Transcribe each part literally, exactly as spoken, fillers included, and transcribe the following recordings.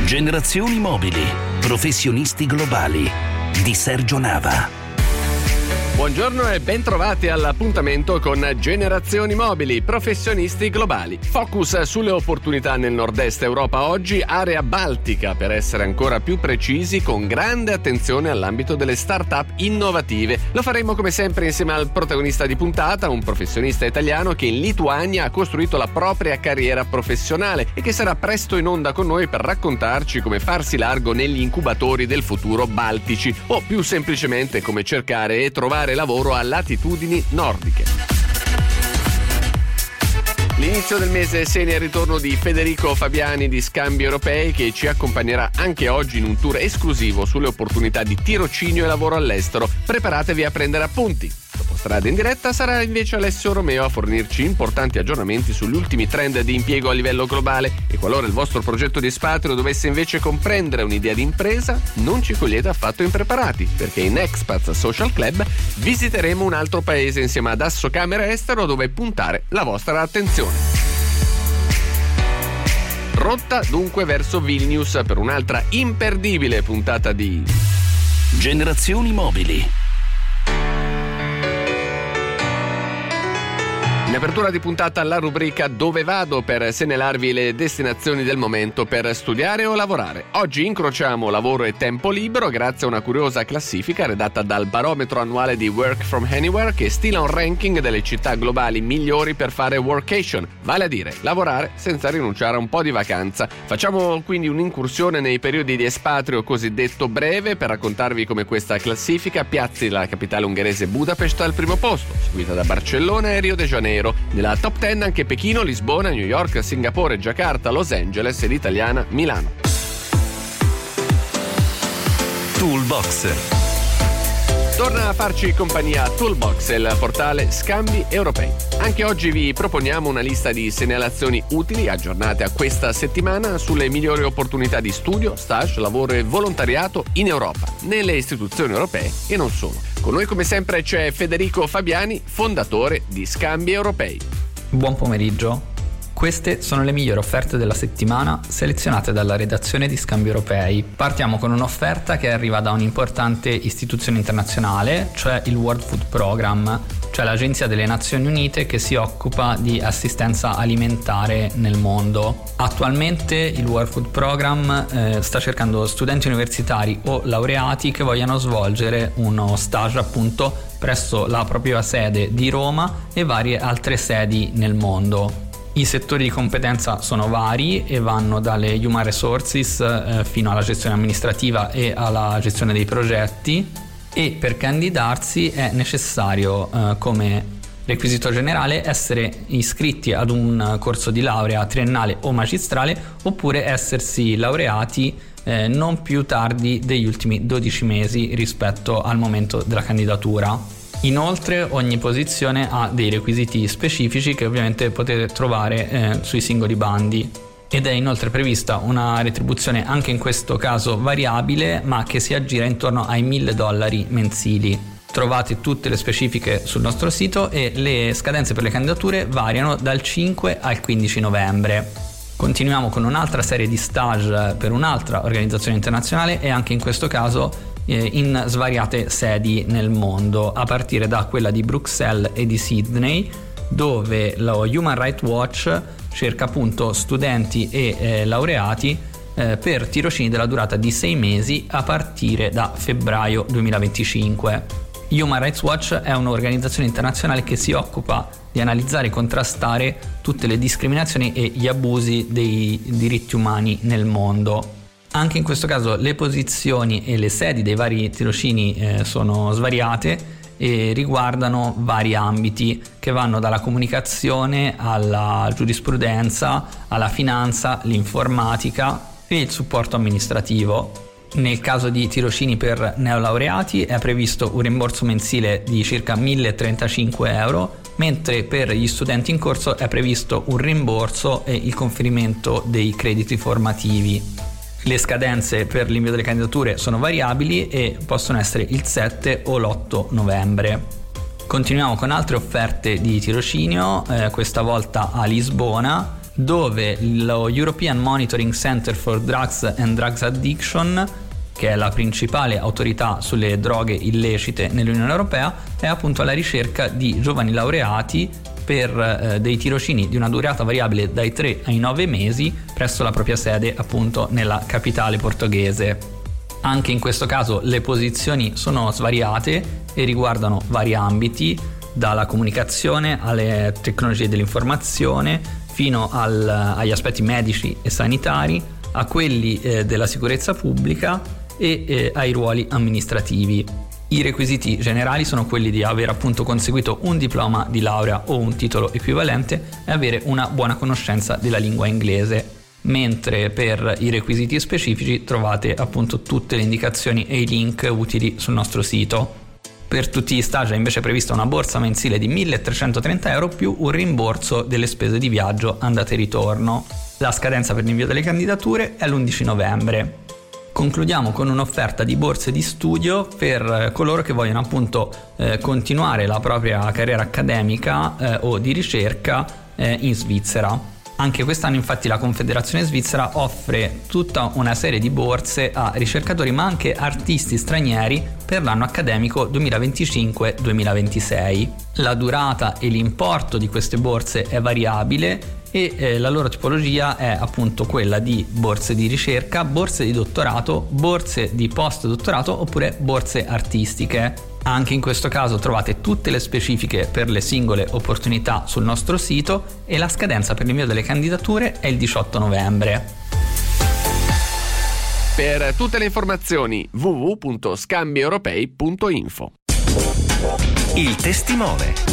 Generazioni Mobili, professionisti globali di Sergio Nava. Buongiorno e ben trovati all'appuntamento con Generazioni Mobili, professionisti globali. Focus sulle opportunità nel nord-est Europa oggi, area baltica per essere ancora più precisi, con grande attenzione all'ambito delle start-up innovative. Lo faremo come sempre insieme al protagonista di puntata, un professionista italiano che in Lituania ha costruito la propria carriera professionale e che sarà presto in onda con noi per raccontarci come farsi largo negli incubatori del futuro baltici o più semplicemente come cercare e trovare lavoro a latitudini nordiche. L'inizio del mese segna il ritorno di Federico Fabiani di Scambi Europei, che ci accompagnerà anche oggi in un tour esclusivo sulle opportunità di tirocinio e lavoro all'estero. Preparatevi a prendere appunti. Dopo Strada in diretta sarà invece Alessio Romeo a fornirci importanti aggiornamenti sugli ultimi trend di impiego a livello globale, e qualora il vostro progetto di espatrio dovesse invece comprendere un'idea di impresa, non ci cogliete affatto impreparati, perché in Expats Social Club visiteremo un altro paese insieme ad Assocamera Estero dove puntare la vostra attenzione. Rotta dunque verso Vilnius per un'altra imperdibile puntata di Generazioni Mobili. In apertura di puntata la rubrica Dove vado, per segnalarvi le destinazioni del momento per studiare o lavorare. Oggi incrociamo lavoro e tempo libero grazie a una curiosa classifica redatta dal barometro annuale di Work from Anywhere, che stila un ranking delle città globali migliori per fare workation, vale a dire lavorare senza rinunciare a un po' di vacanza. Facciamo quindi un'incursione nei periodi di espatrio cosiddetto breve per raccontarvi come questa classifica piazzi la capitale ungherese Budapest al primo posto, seguita da Barcellona e Rio de Janeiro. Nella top dieci anche Pechino, Lisbona, New York, Singapore, Giacarta, Los Angeles e l'italiana Milano. Toolbox. Torna a farci compagnia Toolbox, il portale Scambi Europei. Anche oggi vi proponiamo una lista di segnalazioni utili aggiornate a questa settimana sulle migliori opportunità di studio, stage, lavoro e volontariato in Europa, nelle istituzioni europee e non solo. Con noi come sempre c'è Federico Fabiani, fondatore di Scambi Europei. Buon pomeriggio. Queste sono le migliori offerte della settimana selezionate dalla redazione di Scambi Europei. Partiamo con un'offerta che arriva da un'importante istituzione internazionale, cioè il World Food Programme, cioè l'agenzia delle Nazioni Unite che si occupa di assistenza alimentare nel mondo. Attualmente il World Food Programme eh, sta cercando studenti universitari o laureati che vogliano svolgere uno stage appunto presso la propria sede di Roma e varie altre sedi nel mondo. I settori di competenza sono vari e vanno dalle human resources eh, fino alla gestione amministrativa e alla gestione dei progetti, e per candidarsi è necessario eh, come requisito generale essere iscritti ad un corso di laurea triennale o magistrale, oppure essersi laureati eh, non più tardi degli ultimi dodici mesi rispetto al momento della candidatura. Inoltre ogni posizione ha dei requisiti specifici che ovviamente potete trovare eh, sui singoli bandi, ed è inoltre prevista una retribuzione anche in questo caso variabile, ma che si aggira intorno ai mille dollari mensili. Trovate tutte le specifiche sul nostro sito e le scadenze per le candidature variano dal cinque al quindici novembre. Continuiamo con un'altra serie di stage per un'altra organizzazione internazionale, e anche in questo caso in svariate sedi nel mondo, a partire da quella di Bruxelles e di Sydney, dove lo Human Rights Watch cerca appunto studenti e eh, laureati eh, per tirocini della durata di sei mesi a partire da febbraio duemilaventicinque. Human Rights Watch è un'organizzazione internazionale che si occupa di analizzare e contrastare tutte le discriminazioni e gli abusi dei diritti umani nel mondo. Anche in questo caso le posizioni e le sedi dei vari tirocini eh, sono svariate e riguardano vari ambiti che vanno dalla comunicazione alla giurisprudenza, alla finanza, l'informatica e il supporto amministrativo. Nel caso di tirocini per neolaureati è previsto un rimborso mensile di circa mille trentacinque euro, mentre per gli studenti in corso è previsto un rimborso e il conferimento dei crediti formativi. Le scadenze per l'invio delle candidature sono variabili e possono essere il sette o l'otto novembre. Continuiamo con altre offerte di tirocinio, eh, questa volta a Lisbona, dove lo European Monitoring Center for Drugs and Drugs Addiction, che è la principale autorità sulle droghe illecite nell'Unione Europea, è appunto alla ricerca di giovani laureati per eh, dei tirocini di una durata variabile dai tre ai nove mesi presso la propria sede appunto nella capitale portoghese. Anche in questo caso le posizioni sono svariate e riguardano vari ambiti, dalla comunicazione alle tecnologie dell'informazione fino al, agli aspetti medici e sanitari, a quelli eh, della sicurezza pubblica e eh, ai ruoli amministrativi. I requisiti generali sono quelli di aver appunto conseguito un diploma di laurea o un titolo equivalente e avere una buona conoscenza della lingua inglese, mentre per i requisiti specifici trovate appunto tutte le indicazioni e i link utili sul nostro sito. Per tutti gli stage è invece prevista una borsa mensile di milletrecentotrenta euro più un rimborso delle spese di viaggio andata e ritorno. La scadenza per l'invio delle candidature è l'undici novembre. Concludiamo con un'offerta di borse di studio per coloro che vogliono appunto eh, continuare la propria carriera accademica eh, o di ricerca eh, in Svizzera. Anche quest'anno infatti la Confederazione Svizzera offre tutta una serie di borse a ricercatori ma anche artisti stranieri per l'anno accademico duemilaventicinque duemilaventisei. La durata e l'importo di queste borse è variabile e eh, la loro tipologia è appunto quella di borse di ricerca, borse di dottorato, borse di post-dottorato oppure borse artistiche. Anche in questo caso trovate tutte le specifiche per le singole opportunità sul nostro sito e la scadenza per l'invio delle candidature è il diciotto novembre. Per tutte le informazioni w w w punto scambi europei punto info. Il testimone.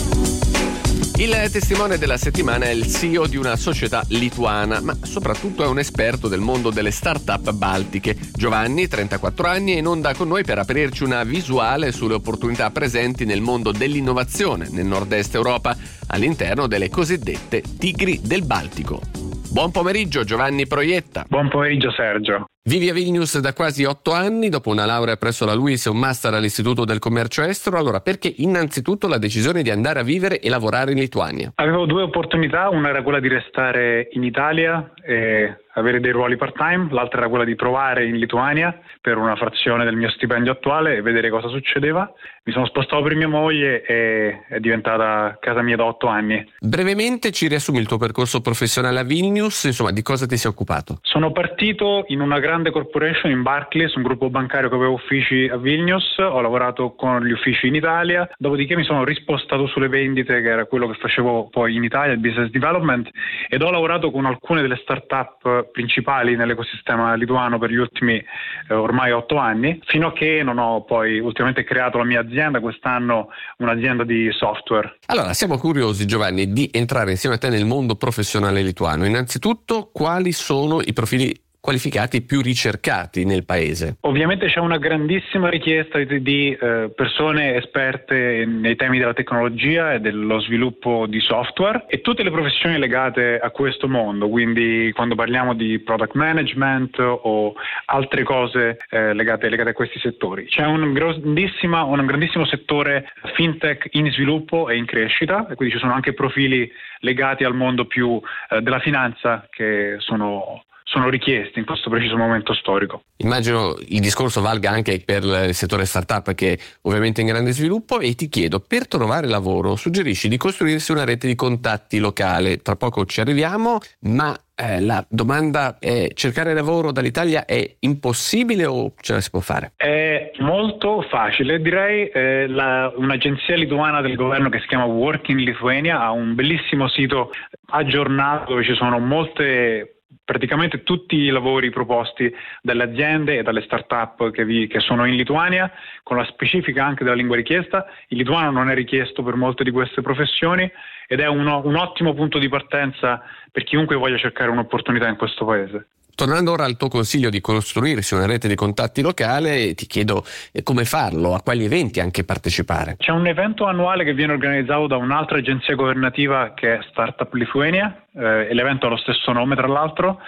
Il testimone della settimana è il C E O di una società lituana, ma soprattutto è un esperto del mondo delle start-up baltiche. Giovanni, trentaquattro anni, è in onda con noi per aprirci una visuale sulle opportunità presenti nel mondo dell'innovazione nel nord-est Europa, all'interno delle cosiddette Tigri del Baltico. Buon pomeriggio Giovanni Proietta. Buon pomeriggio Sergio. Vivi a Vilnius da quasi otto anni, dopo una laurea presso la LUISS e un master all'Istituto del Commercio Estero. Allora, perché innanzitutto la decisione di andare a vivere e lavorare in Lituania? Avevo due opportunità, una era quella di restare in Italia e avere dei ruoli part-time, l'altra era quella di provare in Lituania per una frazione del mio stipendio attuale e vedere cosa succedeva. Mi sono spostato per mia moglie e è diventata casa mia da otto anni. Brevemente ci riassumi il tuo percorso professionale a Vilnius, insomma di cosa ti sei occupato? Sono partito in una grande corporation in Barclays, un gruppo bancario che aveva uffici a Vilnius, ho lavorato con gli uffici in Italia, dopodiché mi sono rispostato sulle vendite, che era quello che facevo poi in Italia, il business development, ed ho lavorato con alcune delle start-up principali nell'ecosistema lituano per gli ultimi eh, ormai otto anni, fino a che non ho poi ultimamente creato la mia azienda, quest'anno un'azienda di software. Allora, siamo curiosi Giovanni di entrare insieme a te nel mondo professionale lituano. Innanzitutto, quali sono i profili qualificati più ricercati nel paese? Ovviamente c'è una grandissima richiesta di, di eh, persone esperte nei temi della tecnologia e dello sviluppo di software e tutte le professioni legate a questo mondo, quindi quando parliamo di product management o altre cose eh, legate, legate a questi settori. C'è un grandissima, un grandissimo settore fintech in sviluppo e in crescita, e quindi ci sono anche profili legati al mondo più eh, della finanza che sono sono richiesti in questo preciso momento storico. Immagino il discorso valga anche per il settore startup, che è ovviamente in grande sviluppo, e ti chiedo, per trovare lavoro suggerisci di costruirsi una rete di contatti locale. Tra poco ci arriviamo, ma eh, la domanda è: cercare lavoro dall'Italia è impossibile o ce la si può fare? È molto facile, direi. Eh, la, un'agenzia lituana del governo che si chiama Work in Lithuania ha un bellissimo sito aggiornato dove ci sono molte praticamente tutti i lavori proposti dalle aziende e dalle start-up che, vi, che sono in Lituania, con la specifica anche della lingua richiesta. Il lituano non è richiesto per molte di queste professioni ed è uno, un ottimo punto di partenza per chiunque voglia cercare un'opportunità in questo paese. Tornando ora al tuo consiglio di costruirsi una rete di contatti locale, ti chiedo come farlo, a quali eventi anche partecipare. C'è un evento annuale che viene organizzato da un'altra agenzia governativa che è Startup Lithuania, eh, e l'evento ha lo stesso nome tra l'altro.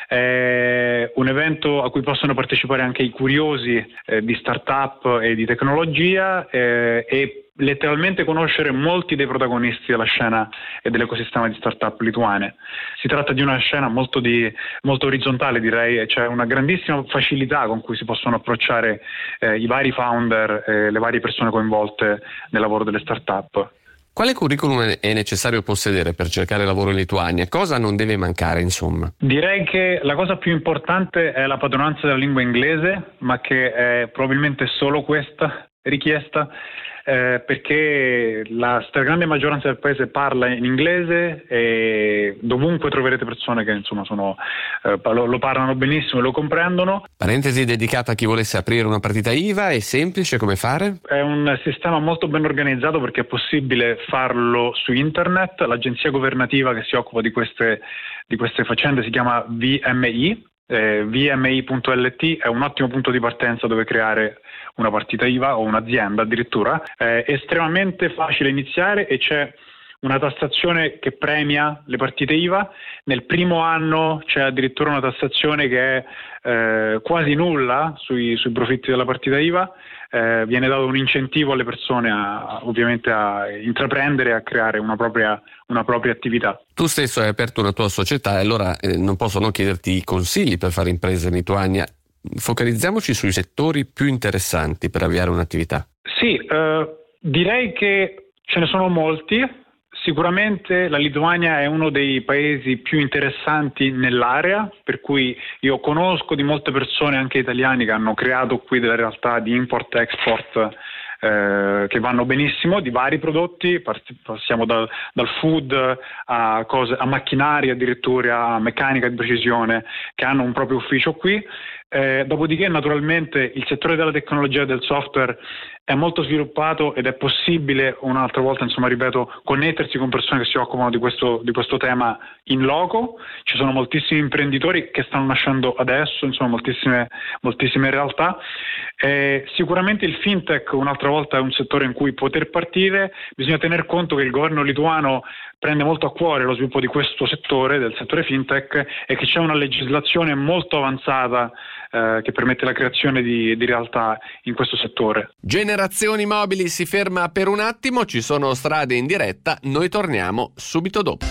È un evento a cui possono partecipare anche i curiosi eh, di startup e di tecnologia eh, e letteralmente conoscere molti dei protagonisti della scena e dell'ecosistema di startup lituane. Si tratta di una scena molto, di, molto orizzontale, direi, e c'è una grandissima facilità con cui si possono approcciare eh, i vari founder e le varie persone coinvolte nel lavoro delle startup. Quale curriculum è necessario possedere per cercare lavoro in Lituania? Cosa non deve mancare, insomma? Direi che la cosa più importante è la padronanza della lingua inglese, ma che è probabilmente solo questa richiesta, eh, perché la stragrande maggioranza del paese parla in inglese e dovunque troverete persone che insomma sono, eh, lo, lo parlano benissimo e lo comprendono. Parentesi dedicata a chi volesse aprire una partita I V A, è semplice, come fare? È un sistema molto ben organizzato perché è possibile farlo su internet. L'agenzia governativa che si occupa di queste, di queste faccende si chiama V M I. Eh, V M I punto L T è un ottimo punto di partenza dove creare una partita I V A o un'azienda addirittura. È estremamente facile iniziare e c'è una tassazione che premia le partite I V A. Nel primo anno c'è addirittura una tassazione che è eh, quasi nulla sui, sui profitti della partita I V A. Eh, viene dato un incentivo alle persone a, ovviamente a intraprendere e a creare una propria, una propria attività. Tu stesso hai aperto una tua società e allora eh, non posso non chiederti i consigli per fare impresa in Lituania. Focalizziamoci sui settori più interessanti per avviare un'attività. Sì, eh, direi che ce ne sono molti. Sicuramente la Lituania è uno dei paesi più interessanti nell'area, per cui io conosco di molte persone, anche italiani, che hanno creato qui delle realtà di import-export eh, che vanno benissimo, di vari prodotti, passiamo dal, dal food a, cose, a macchinari, addirittura a meccanica di precisione, che hanno un proprio ufficio qui. Eh, dopodiché naturalmente il settore della tecnologia e del software è molto sviluppato ed è possibile un'altra volta, insomma ripeto, connettersi con persone che si occupano di questo, di questo tema in loco. Ci sono moltissimi imprenditori che stanno nascendo adesso, insomma moltissime, moltissime realtà. Eh, sicuramente il fintech un'altra volta è un settore in cui poter partire. Bisogna tener conto che il governo lituano prende molto a cuore lo sviluppo di questo settore, del settore fintech, e che c'è una legislazione molto avanzata eh, che permette la creazione di, di realtà in questo settore. Generazioni Mobili si ferma per un attimo, ci sono strade in diretta, noi torniamo subito dopo.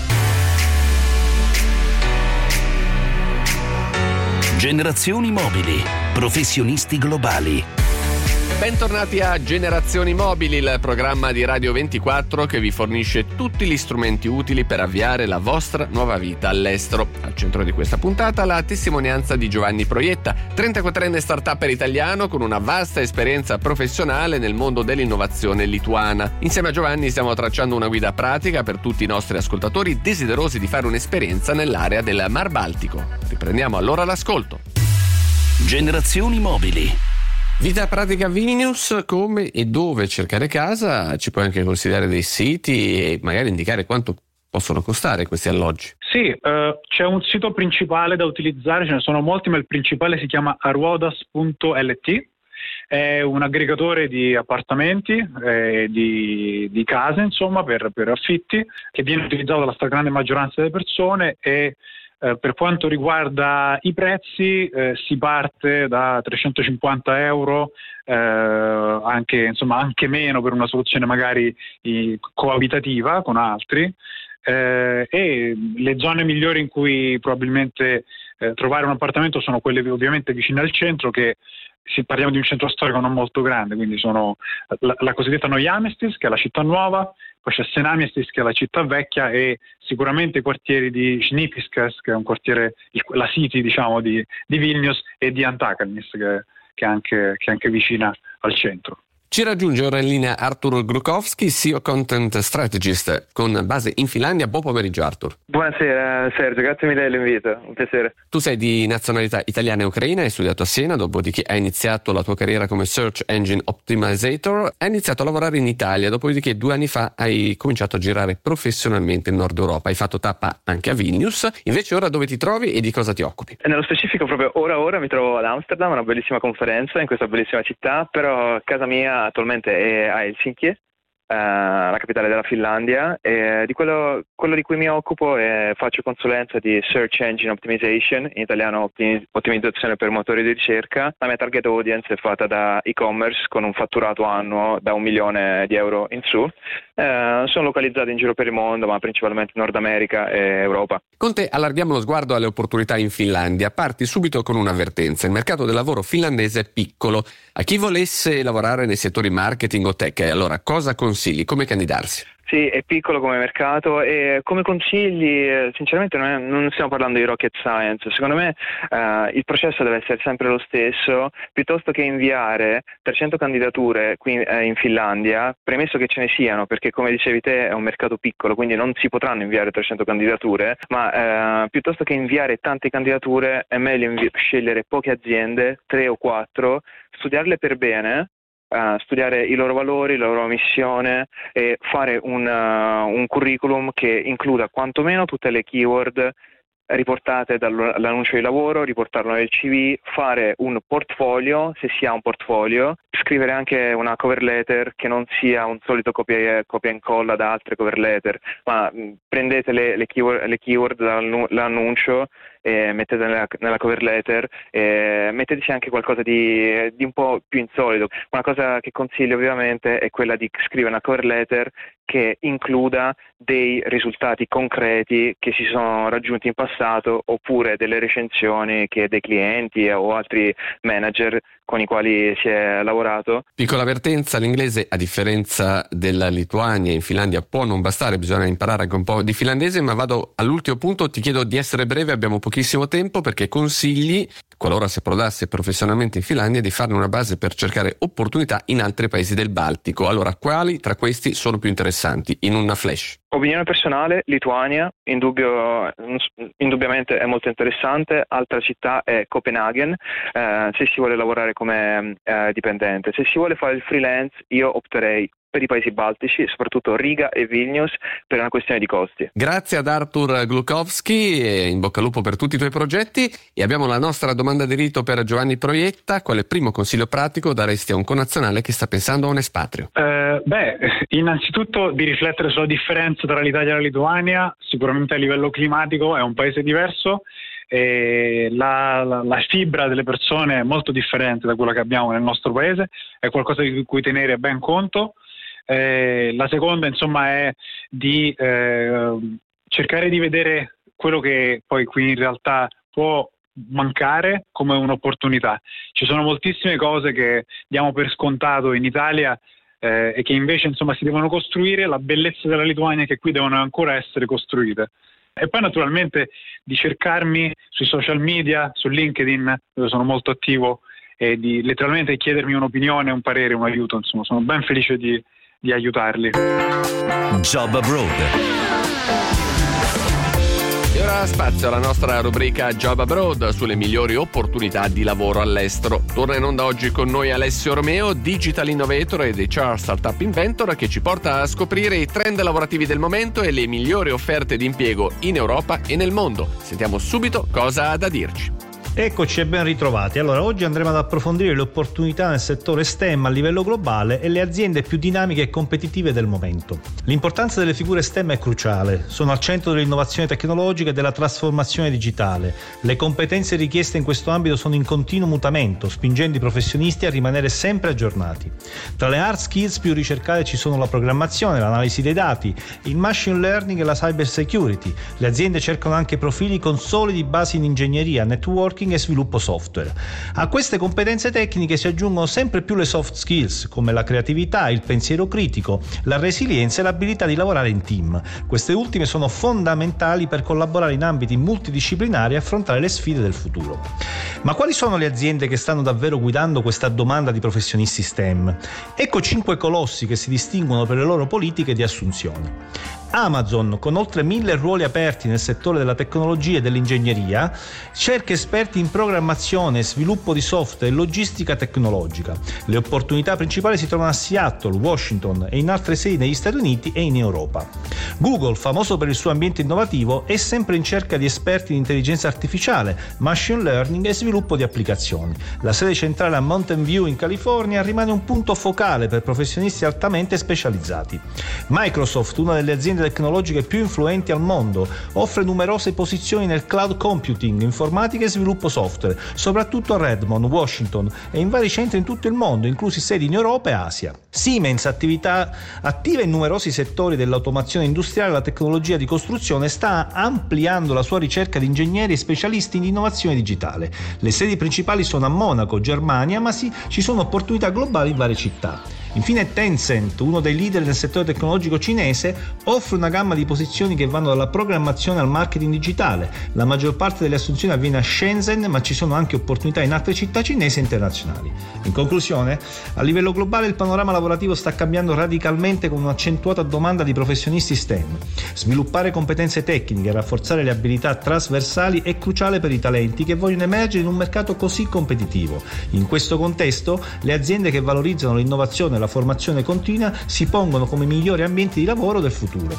Generazioni Mobili, professionisti globali. Bentornati a Generazioni Mobili, il programma di Radio ventiquattro che vi fornisce tutti gli strumenti utili per avviare la vostra nuova vita all'estero. Al centro di questa puntata la testimonianza di Giovanni Proietta, trentaquattrenne startupper italiano con una vasta esperienza professionale nel mondo dell'innovazione lituana. Insieme a Giovanni stiamo tracciando una guida pratica per tutti i nostri ascoltatori desiderosi di fare un'esperienza nell'area del Mar Baltico. Riprendiamo allora l'ascolto. Generazioni Mobili. Vita pratica Vilnius, come e dove cercare casa, ci puoi anche consigliare dei siti e magari indicare quanto possono costare questi alloggi. Sì, eh, c'è un sito principale da utilizzare, ce ne sono molti, ma il principale si chiama aruodas punto L T. È un aggregatore di appartamenti, eh, di, di case, insomma, per, per affitti, che viene utilizzato dalla stragrande maggioranza delle persone e Eh, per quanto riguarda i prezzi, eh, si parte da trecentocinquanta euro, eh, anche, insomma, anche meno per una soluzione magari i, coabitativa con altri, eh, e le zone migliori in cui probabilmente eh, trovare un appartamento sono quelle ovviamente vicine al centro, che si, parliamo di un centro storico non molto grande, quindi sono la, la cosiddetta Naujamiestis, che è la città nuova, poi c'è Senamiestis, che è la città vecchia, e sicuramente i quartieri di Šnipiškės, che è un quartiere, la city diciamo di, di Vilnius, e di Antakalnis, che, che, è anche, che è anche vicina al centro. Ci raggiunge ora in linea Artur Grukowski, C E O Content Strategist con base in Finlandia. Buon pomeriggio Artur. Buonasera Sergio, grazie mille dell'invito, un piacere. Tu sei di nazionalità italiana e ucraina, hai studiato a Siena, dopodiché hai iniziato la tua carriera come Search Engine Optimizer, hai iniziato a lavorare in Italia, dopodiché due anni fa hai cominciato a girare professionalmente in Nord Europa, hai fatto tappa anche a Vilnius, invece ora dove ti trovi e di cosa ti occupi? E nello specifico proprio ora ora mi trovo ad Amsterdam, una bellissima conferenza in questa bellissima città, però casa mia attualmente è a Helsinki, la capitale della Finlandia, e di quello, quello di cui mi occupo è faccio consulenza di Search Engine Optimization, in italiano ottimizzazione per motori di ricerca. La mia target audience è fatta da e-commerce con un fatturato annuo da un milione di euro in su. Eh, sono localizzati in giro per il mondo, ma principalmente Nord America e Europa. Con te allarghiamo lo sguardo alle opportunità in Finlandia. Parti subito con un'avvertenza: il mercato del lavoro finlandese è piccolo. A chi volesse lavorare nei settori marketing o tech, allora cosa consigli? Come candidarsi? Sì, è piccolo come mercato e come consigli, sinceramente non, è, non stiamo parlando di rocket science. Secondo me eh, il processo deve essere sempre lo stesso. Piuttosto che inviare trecento candidature qui eh, in Finlandia, premesso che ce ne siano, perché come dicevi te è un mercato piccolo, quindi non si potranno inviare trecento candidature, ma eh, piuttosto che inviare tante candidature è meglio invi- scegliere poche aziende, tre o quattro, studiarle per bene, Uh, studiare i loro valori, la loro missione e fare un, uh, un curriculum che includa quantomeno tutte le keyword riportate dall'annuncio di lavoro, riportarlo nel C V, fare un portfolio, se si ha un portfolio, scrivere anche una cover letter che non sia un solito copia, copia e incolla da altre cover letter, ma mh, prendete le, le keyword, le keyword dall'annuncio e mettete nella, nella cover letter e metteteci anche qualcosa di, di un po' più insolito. Una cosa che consiglio ovviamente è quella di scrivere una cover letter che includa dei risultati concreti che si sono raggiunti in passato, oppure delle recensioni che dei clienti o altri manager con i quali si è lavorato. Piccola avvertenza: l'inglese, a differenza della Lituania, in Finlandia può non bastare, bisogna imparare anche un po' di finlandese. Ma vado all'ultimo punto, ti chiedo di essere breve, abbiamo pochissimo tempo, perché consigli, qualora si approdasse professionalmente in Finlandia, di farne una base per cercare opportunità in altri paesi del Baltico. Allora, quali tra questi sono più interessanti, in una flash? Opinione personale, Lituania, indubbio, indubbiamente è molto interessante. Altra città è Copenaghen, eh, se si vuole lavorare come eh, dipendente. Se si vuole fare il freelance, io opterei per i paesi baltici, soprattutto Riga e Vilnius, per una questione di costi. Grazie ad Artur Glukowski e in bocca al lupo per tutti i tuoi progetti. E abbiamo la nostra domanda di rito per Giovanni Proietta: quale primo consiglio pratico daresti a un connazionale che sta pensando a un espatrio? Eh, beh, innanzitutto di riflettere sulla differenza tra l'Italia e la Lituania. Sicuramente a livello climatico è un paese diverso e la, la, la fibra delle persone è molto differente da quella che abbiamo nel nostro paese, è qualcosa di cui tenere ben conto. Eh, la seconda, insomma, è di eh, cercare di vedere quello che poi qui in realtà può mancare come un'opportunità. Ci sono moltissime cose che diamo per scontato in Italia eh, e che invece, insomma, si devono costruire. La bellezza della Lituania è che qui devono ancora essere costruite. E poi naturalmente di cercarmi sui social media, su LinkedIn, dove sono molto attivo, e di letteralmente chiedermi un'opinione, un parere, un aiuto. Insomma, sono ben felice di di aiutarli. Job Abroad. E ora spazio alla nostra rubrica Job Abroad sulle migliori opportunità di lavoro all'estero. Torna in onda oggi con noi Alessio Romeo, Digital Innovator ed H R Startup Inventor, che ci porta a scoprire i trend lavorativi del momento e le migliori offerte di impiego in Europa e nel mondo. Sentiamo subito cosa ha da dirci. Eccoci e ben ritrovati. Allora, oggi andremo ad approfondire le opportunità nel settore STEM a livello globale e le aziende più dinamiche e competitive del momento. L'importanza delle figure STEM è cruciale, sono al centro dell'innovazione tecnologica e della trasformazione digitale. Le competenze richieste in questo ambito sono in continuo mutamento, spingendo i professionisti a rimanere sempre aggiornati. Tra le hard skills più ricercate ci sono la programmazione, l'analisi dei dati, il machine learning e la cyber security. Le aziende cercano anche profili con solidi basi in ingegneria, networking e sviluppo software. A queste competenze tecniche si aggiungono sempre più le soft skills, come la creatività, il pensiero critico, la resilienza e l'abilità di lavorare in team. Queste ultime sono fondamentali per collaborare in ambiti multidisciplinari e affrontare le sfide del futuro. Ma quali sono le aziende che stanno davvero guidando questa domanda di professionisti STEM? Ecco cinque colossi che si distinguono per le loro politiche di assunzione. Amazon, con oltre mille ruoli aperti nel settore della tecnologia e dell'ingegneria, cerca esperti in programmazione, sviluppo di software e logistica tecnologica. Le opportunità principali si trovano a Seattle, Washington e in altre sedi negli Stati Uniti e in Europa. Google, famoso per il suo ambiente innovativo, è sempre in cerca di esperti di intelligenza artificiale, machine learning e sviluppo di applicazioni. La sede centrale a Mountain View in California rimane un punto focale per professionisti altamente specializzati. Microsoft, una delle aziende tecnologiche più influenti al mondo, offre numerose posizioni nel cloud computing, informatica e sviluppo software, soprattutto a Redmond, Washington e in vari centri in tutto il mondo, inclusi sedi in Europa e Asia. Siemens, attività attiva in numerosi settori dell'automazione industriale e la tecnologia di costruzione, sta ampliando la sua ricerca di ingegneri e specialisti in innovazione digitale. Le sedi principali sono a Monaco, Germania, ma sì, ci sono opportunità globali in varie città. Infine Tencent, uno dei leader nel settore tecnologico cinese, offre una gamma di posizioni che vanno dalla programmazione al marketing digitale. La maggior parte delle assunzioni avviene a Shenzhen, ma ci sono anche opportunità in altre città cinesi e internazionali. In conclusione, a livello globale il panorama lavorativo sta cambiando radicalmente con un'accentuata domanda di professionisti STEM. Sviluppare competenze tecniche e rafforzare le abilità trasversali è cruciale per i talenti che vogliono emergere in un mercato così competitivo. In questo contesto, le aziende che valorizzano l'innovazione e la formazione continua si pongono come migliori ambienti di lavoro del futuro.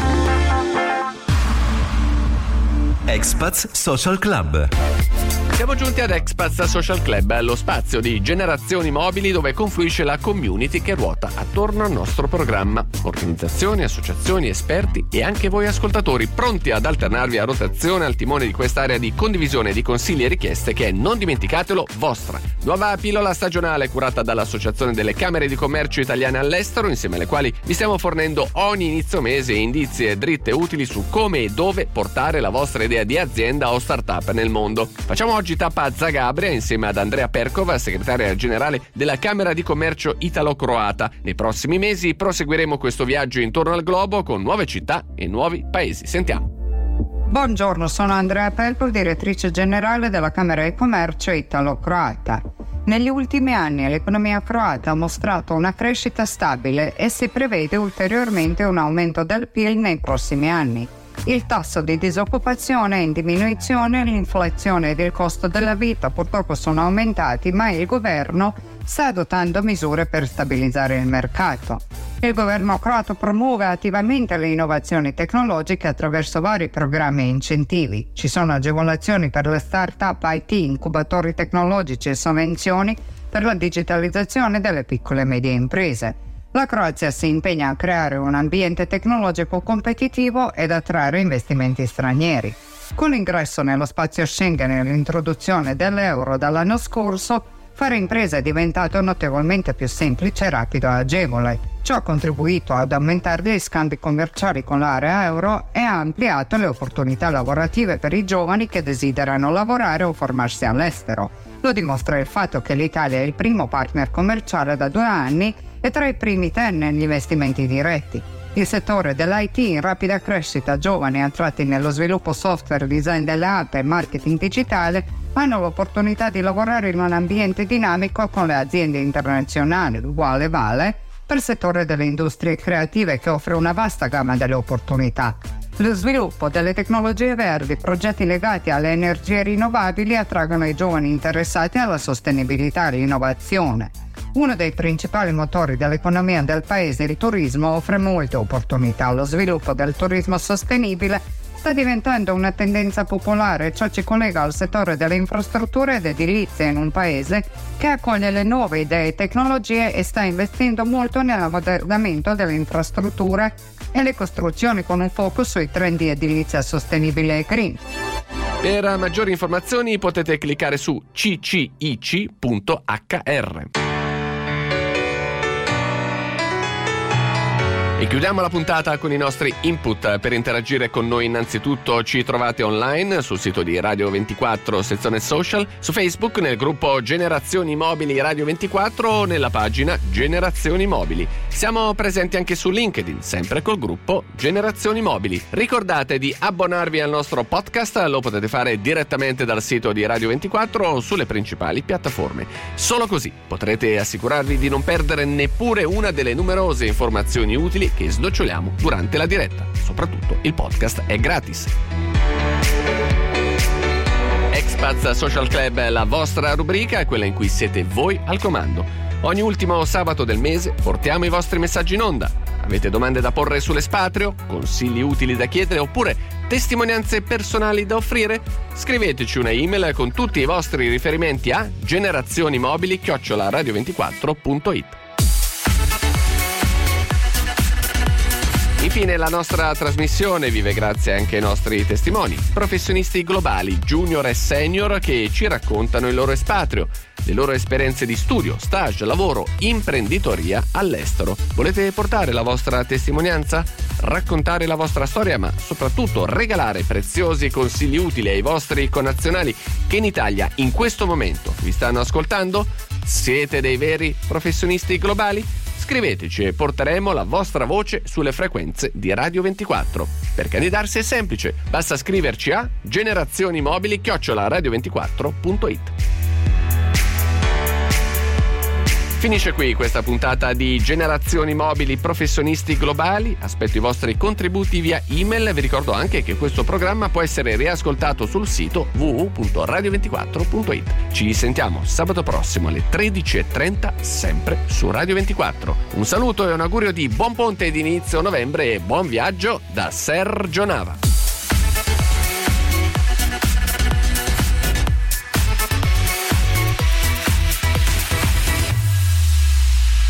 Expats Social Club. Siamo giunti ad Expats Social Club, lo spazio di generazioni mobili dove confluisce la community che ruota attorno al nostro programma. Organizzazioni, associazioni, esperti e anche voi ascoltatori pronti ad alternarvi a rotazione al timone di quest'area di condivisione di consigli e richieste che è, non dimenticatelo, vostra. Nuova pillola stagionale curata dall'Associazione delle Camere di Commercio Italiane all'Estero, insieme alle quali vi stiamo fornendo ogni inizio mese indizi e dritte utili su come e dove portare la vostra idea di azienda o startup nel mondo. Facciamo oggi tappa a Zagabria insieme ad Andrea Perkova, segretaria generale della Camera di Commercio italo-croata. Nei prossimi mesi proseguiremo questo viaggio intorno al globo con nuove città e nuovi paesi. Sentiamo. Buongiorno, sono Andrea Perkova, direttrice generale della Camera di Commercio italo-croata. Negli ultimi anni l'economia croata ha mostrato una crescita stabile e si prevede ulteriormente un aumento del P I L nei prossimi anni. Il tasso di disoccupazione è in diminuzione, l'inflazione ed il costo della vita purtroppo sono aumentati, ma il governo sta adottando misure per stabilizzare il mercato. Il governo croato promuove attivamente le innovazioni tecnologiche attraverso vari programmi e incentivi. Ci sono agevolazioni per le start-up I T, incubatori tecnologici e sovvenzioni per la digitalizzazione delle piccole e medie imprese. La Croazia si impegna a creare un ambiente tecnologico competitivo ed attrarre investimenti stranieri. Con l'ingresso nello spazio Schengen e l'introduzione dell'euro dall'anno scorso, fare impresa è diventato notevolmente più semplice, rapido e agevole. Ciò ha contribuito ad aumentare gli scambi commerciali con l'area euro e ha ampliato le opportunità lavorative per i giovani che desiderano lavorare o formarsi all'estero. Lo dimostra il fatto che l'Italia è il primo partner commerciale da due anni e tra i primi ten negli investimenti diretti. Il settore dell'I T in rapida crescita, giovani attratti nello sviluppo software, design delle app e marketing digitale hanno l'opportunità di lavorare in un ambiente dinamico con le aziende internazionali, uguale vale per il settore delle industrie creative che offre una vasta gamma delle opportunità. Lo sviluppo delle tecnologie verdi, progetti legati alle energie rinnovabili attraggono i giovani interessati alla sostenibilità e all'innovazione. Uno dei principali motori dell'economia del paese, il turismo, offre molte opportunità. Lo sviluppo del turismo sostenibile sta diventando una tendenza popolare. Ciò ci collega al settore delle infrastrutture ed edilizia in un paese che accoglie le nuove idee e tecnologie e sta investendo molto nell'ammodernamento delle infrastrutture e le costruzioni con un focus sui trend di edilizia sostenibile e green. Per maggiori informazioni potete cliccare su c c i c punto h r. E chiudiamo la puntata con i nostri input. Per interagire con noi innanzitutto ci trovate online sul sito di Radio ventiquattro sezione social, su Facebook nel gruppo Generazioni Mobili Radio ventiquattro o nella pagina Generazioni Mobili. Siamo presenti anche su LinkedIn, sempre col gruppo Generazioni Mobili. Ricordate di abbonarvi al nostro podcast, lo potete fare direttamente dal sito di Radio ventiquattro o sulle principali piattaforme. Solo così potrete assicurarvi di non perdere neppure una delle numerose informazioni utili che snoccioliamo durante la diretta. Soprattutto il podcast è gratis. Expats Social Club è la vostra rubrica, quella in cui siete voi al comando. Ogni ultimo sabato del mese portiamo i vostri messaggi in onda. Avete domande da porre sull'espatrio, consigli utili da chiedere oppure testimonianze personali da offrire? Scriveteci una email con tutti i vostri riferimenti a generazionimobili chiocciola radio ventiquattro punto it. Infine la nostra trasmissione vive grazie anche ai nostri testimoni, professionisti globali, junior e senior, che ci raccontano il loro espatrio, le loro esperienze di studio, stage, lavoro, imprenditoria all'estero. Volete portare la vostra testimonianza? Raccontare la vostra storia, ma soprattutto regalare preziosi consigli utili ai vostri connazionali che in Italia in questo momento vi stanno ascoltando? Siete dei veri professionisti globali? Scriveteci e porteremo la vostra voce sulle frequenze di Radio ventiquattro. Per candidarsi è semplice, basta scriverci a generazionimobili chiocciola radio ventiquattro punto it. Finisce qui questa puntata di Generazioni Mobili Professionisti Globali. Aspetto i vostri contributi via email. Vi ricordo anche che questo programma può essere riascoltato sul sito w w w punto radio ventiquattro punto it. Ci sentiamo sabato prossimo alle tredici e trenta, sempre su Radio ventiquattro. Un saluto e un augurio di buon ponte di inizio novembre e buon viaggio da Sergio Nava.